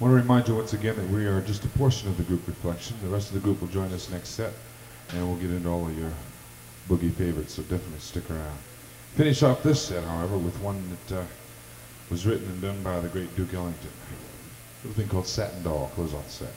want to remind you once again that we are just a portion of the group Reflection. The rest of the group will join us next set, and we'll get into all of your boogie favorites, so definitely stick around. Finish off this set, however, with one that was written and done by the great Duke Ellington. A little thing called Satin Doll, close off the set.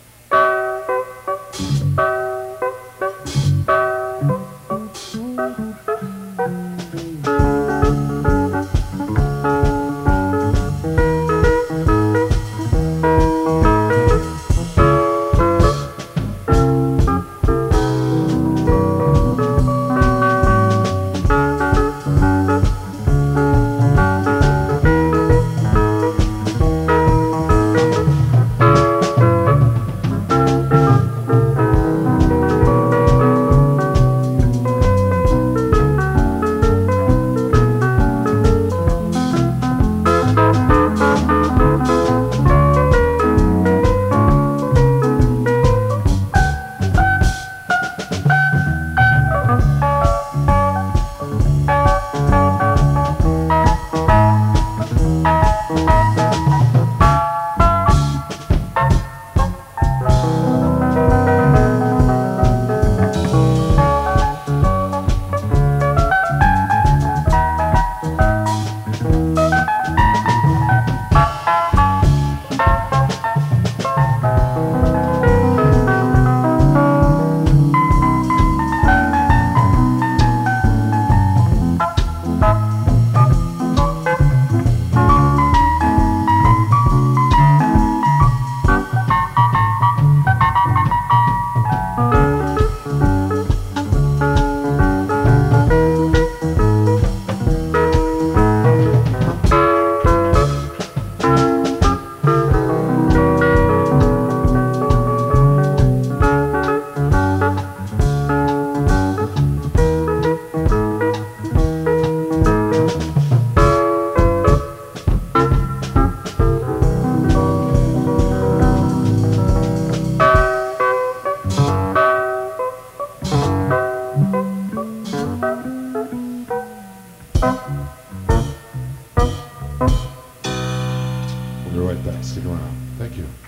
We'll be right back. Stick around. Thank you.